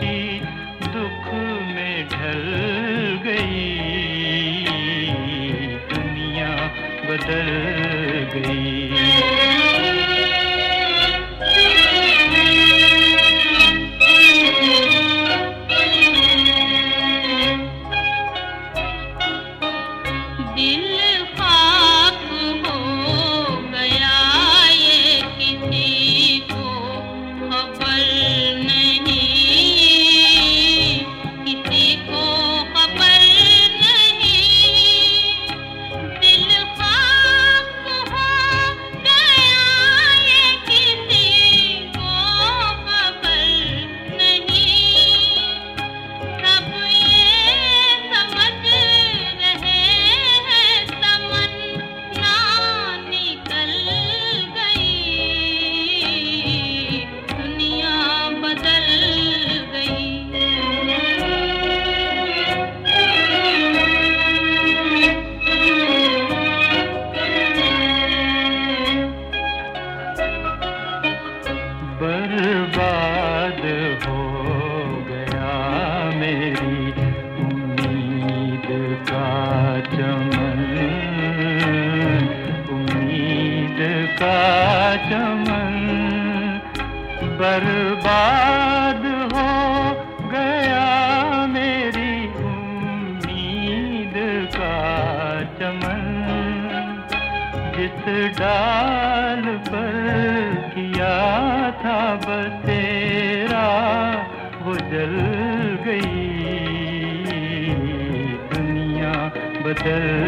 दुख में ढल गई, दुनिया बदल गई। दिल खाक हो गया ये किसी को खबर नहीं, किसी को खबर नहीं। दिल खाक हो गया ये किसी को खबर नहीं। सब ये समझ रहे हैं तमन्ना निकल गई, दुनिया बदल गई। बर्बाद हो गया मेरी उम्मीद का चमन, उम्मीद का चमन। बर्बाद हो गया मेरी उम्मीद का चमन। जिस डाल पर किया था बसेरा वो जल गई, दुनिया बदल